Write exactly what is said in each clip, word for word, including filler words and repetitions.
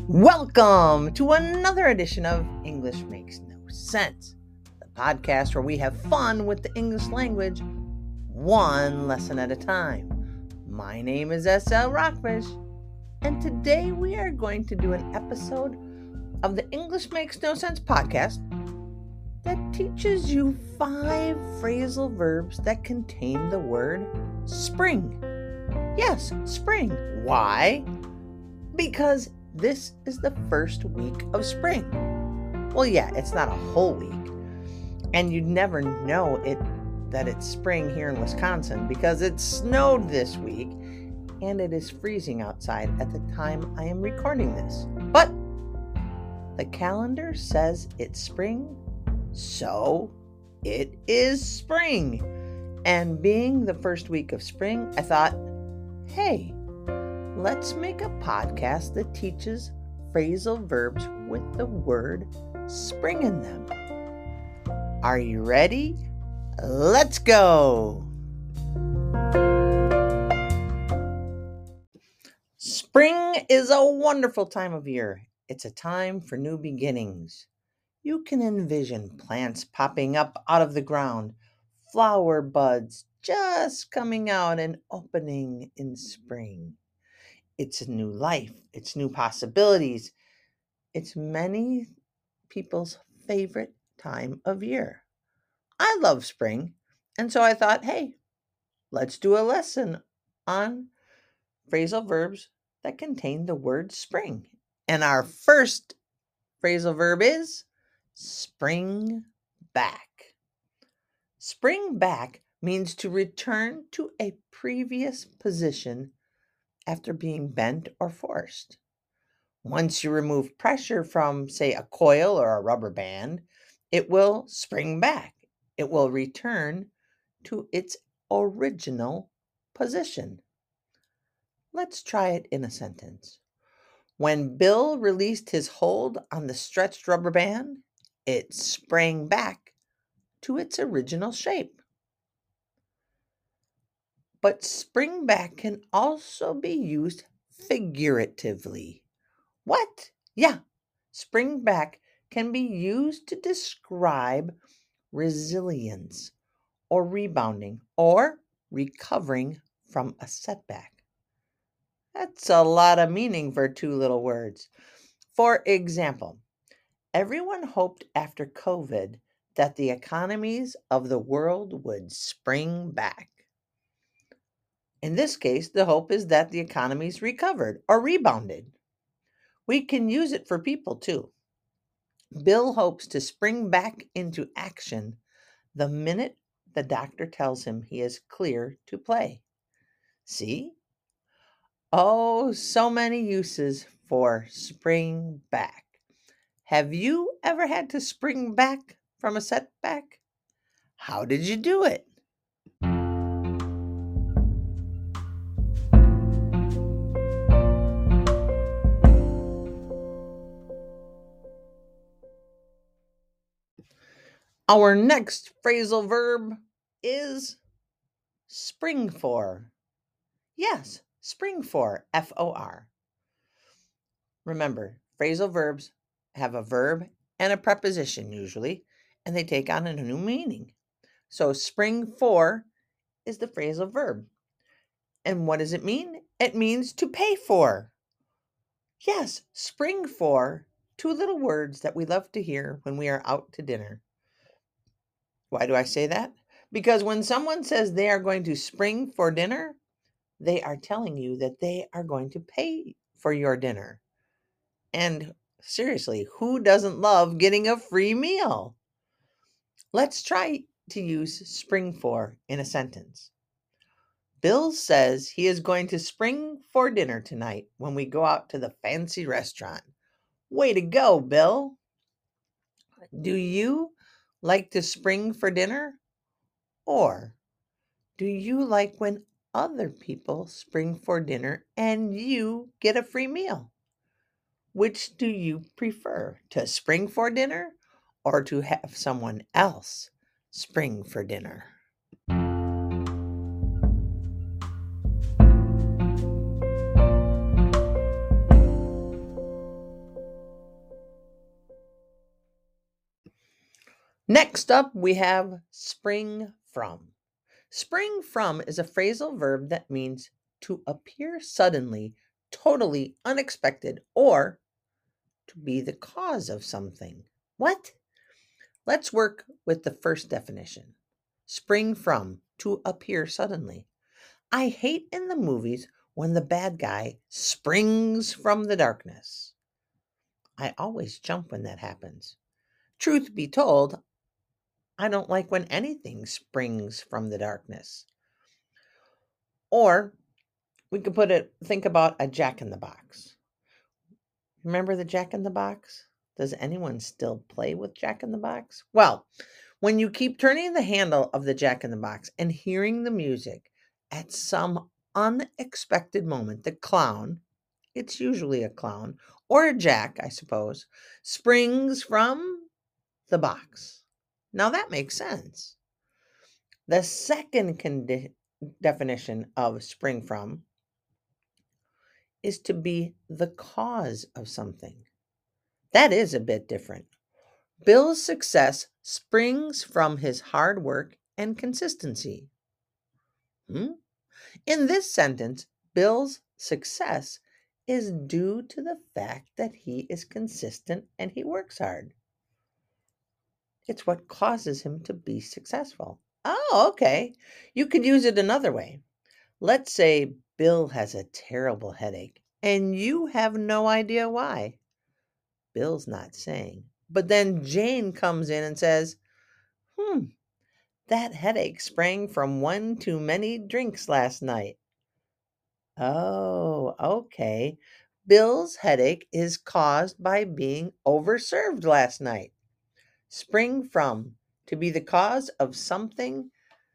Welcome to another edition of English Makes No Sense, the podcast where we have fun with the English language, one lesson at a time. My name is S L Rockfish, and today we are going to do an episode of the English Makes No Sense podcast that teaches you five phrasal verbs that contain the word spring. Yes, spring. Why? Because this is the first week of spring. Well, yeah, it's not a whole week. And you'd never know it that it's spring here in Wisconsin because it snowed this week and it is freezing outside at the time I am recording this. But the calendar says it's spring, so it is spring. And being the first week of spring, I thought, hey, let's make a podcast that teaches phrasal verbs with the word spring in them. Are you ready? Let's go! Spring is a wonderful time of year. It's a time for new beginnings. You can envision plants popping up out of the ground, flower buds just coming out and opening in spring. It's a new life. It's new possibilities. It's many people's favorite time of year. I love spring. And so I thought, hey, let's do a lesson on phrasal verbs that contain the word spring. And our first phrasal verb is spring back. Spring back means to return to a previous position after being bent or forced. Once you remove pressure from, say, a coil or a rubber band, it will spring back. It will return to its original position. Let's try it in a sentence. When Bill released his hold on the stretched rubber band, it sprang back to its original shape. But spring back can also be used figuratively. What? Yeah, spring back can be used to describe resilience or rebounding or recovering from a setback. That's a lot of meaning for two little words. For example, everyone hoped after COVID that the economies of the world would spring back. In this case, the hope is that the economies recovered or rebounded. We can use it for people too. Bill hopes to spring back into action the minute the doctor tells him he is clear to play. See? Oh, so many uses for spring back. Have you ever had to spring back from a setback? How did you do it? Our next phrasal verb is spring for. Yes, spring for, F O R. Remember, phrasal verbs have a verb and a preposition usually, and they take on a new meaning. So spring for is the phrasal verb. And what does it mean? It means to pay for. Yes, spring for, two little words that we love to hear when we are out to dinner. Why do I say that? Because when someone says they are going to spring for dinner, they are telling you that they are going to pay for your dinner. And seriously, who doesn't love getting a free meal? Let's try to use spring for in a sentence. Bill says he is going to spring for dinner tonight when we go out to the fancy restaurant. Way to go, Bill. Do you like to spring for dinner? Or do you like when other people spring for dinner and you get a free meal? Which do you prefer, to spring for dinner or to have someone else spring for dinner? Next up, we have spring from. Spring from is a phrasal verb that means to appear suddenly, totally unexpected, or to be the cause of something. What? Let's work with the first definition. Spring from, to appear suddenly. I hate in the movies when the bad guy springs from the darkness. I always jump when that happens. Truth be told, I don't like when anything springs from the darkness. Or we could put it, think about a jack in the box. Remember the jack in the box? Does anyone still play with jack in the box? Well, when you keep turning the handle of the jack in the box and hearing the music, at some unexpected moment, the clown, it's usually a clown or a jack, I suppose, springs from the box. Now that makes sense. The second condi- definition of spring from is to be the cause of something. That is a bit different. Bill's success springs from his hard work and consistency. Hmm? In this sentence, Bill's success is due to the fact that he is consistent and he works hard. It's what causes him to be successful. Oh, okay. You could use it another way. Let's say Bill has a terrible headache and you have no idea why. Bill's not saying. But then Jane comes in and says, Hmm, that headache sprang from one too many drinks last night. Oh, okay. Bill's headache is caused by being overserved last night. Spring from, to be the cause of something,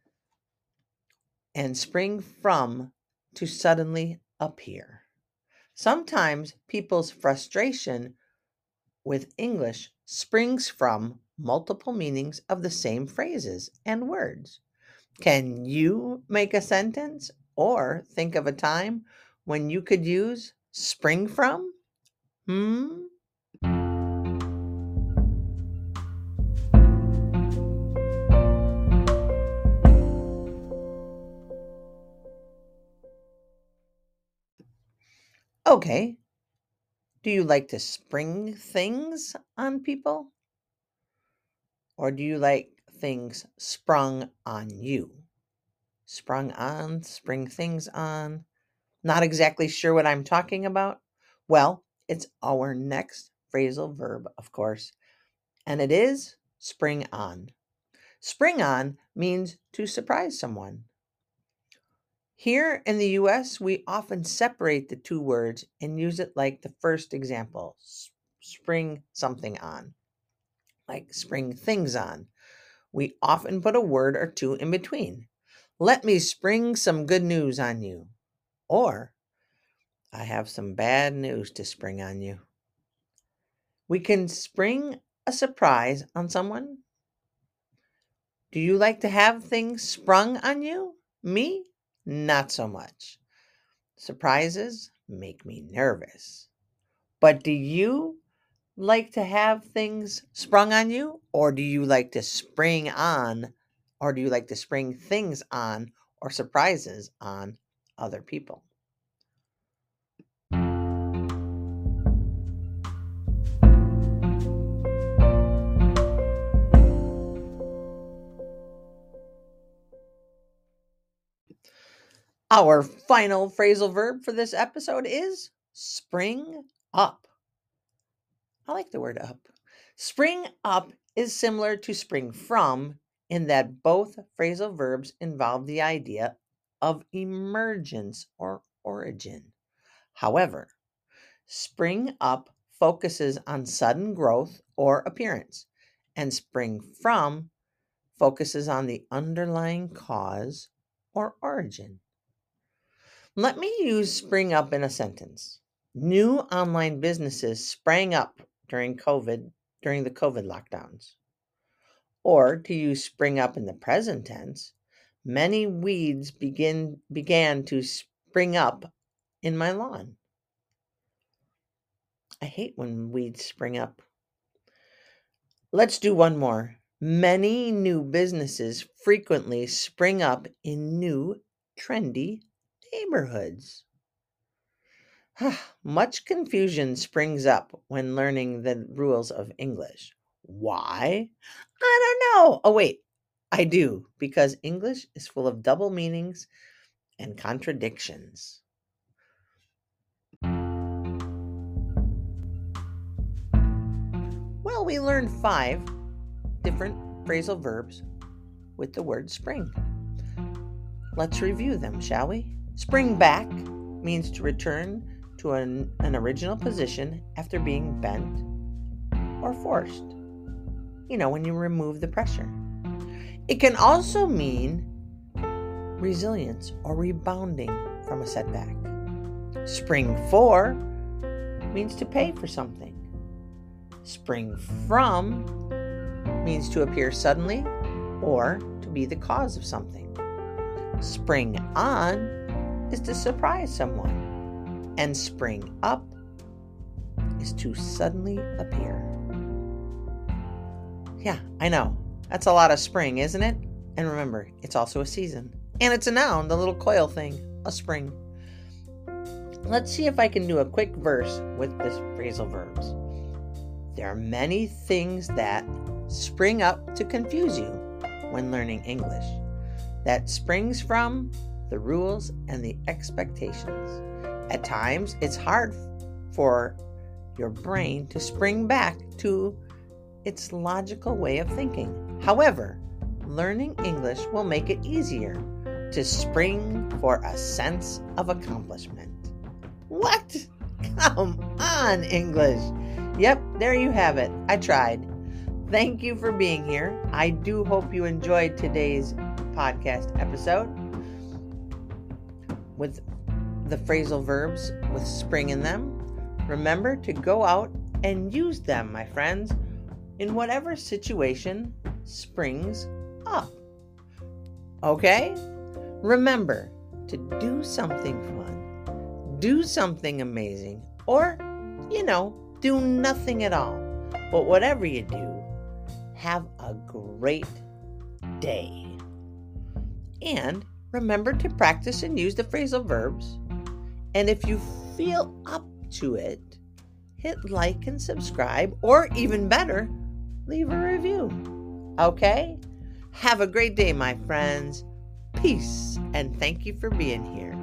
and spring from, to suddenly appear. Sometimes people's frustration with English springs from multiple meanings of the same phrases and words. Can you make a sentence or think of a time when you could use spring from? Hmm? Okay. Do you like to spring things on people? Or do you like things sprung on you? Sprung on, spring things on. Not exactly sure what I'm talking about? Well, it's our next phrasal verb, of course, and it is spring on. Spring on means to surprise someone. Here in the U S, we often separate the two words and use it like the first example, s- spring something on, like spring things on. We often put a word or two in between. Let me spring some good news on you. Or, I have some bad news to spring on you. We can spring a surprise on someone. Do you like to have things sprung on you? Me? Not so much. Surprises make me nervous. But do you like to have things sprung on you? Or do you like to spring on? Or do you like to spring things on or surprises on other people? Our final phrasal verb for this episode is spring up. I like the word up. Spring up is similar to spring from in that both phrasal verbs involve the idea of emergence or origin. However, spring up focuses on sudden growth or appearance, and spring from focuses on the underlying cause or origin. Let me use spring up in a sentence. New online businesses sprang up during COVID, during the COVID lockdowns. Or to use spring up in the present tense, many weeds begin began to spring up in my lawn. I hate when weeds spring up. Let's do one more. Many new businesses frequently spring up in new, trendy neighborhoods. Much confusion springs up when learning the rules of English. Why? I don't know. Oh, wait, I do, because English is full of double meanings and contradictions. Well, we learned five different phrasal verbs with the word spring. Let's review them, shall we? Spring back means to return to an, an original position after being bent or forced. You know, when you remove the pressure. It can also mean resilience or rebounding from a setback. Spring for means to pay for something. Spring from means to appear suddenly or to be the cause of something. Spring on is to surprise someone. And spring up is to suddenly appear. Yeah, I know. That's a lot of spring, isn't it? And remember, it's also a season. And it's a noun, the little coil thing, a spring. Let's see if I can do a quick verse with this phrasal verbs. There are many things that spring up to confuse you when learning English. That springs from the rules and the expectations. At times, it's hard for your brain to spring back to its logical way of thinking. However, learning English will make it easier to spring for a sense of accomplishment. What? Come on, English. Yep, there you have it. I tried. Thank you for being here. I do hope you enjoyed today's podcast episode with the phrasal verbs with spring in them. Remember to go out and use them, my friends, in whatever situation springs up. Okay? Remember to do something fun, do something amazing, or, you know, do nothing at all. But whatever you do, have a great day. And remember to practice and use the phrasal verbs. And if you feel up to it, hit like and subscribe, or even better, leave a review. Okay? Have a great day, my friends. Peace, and thank you for being here.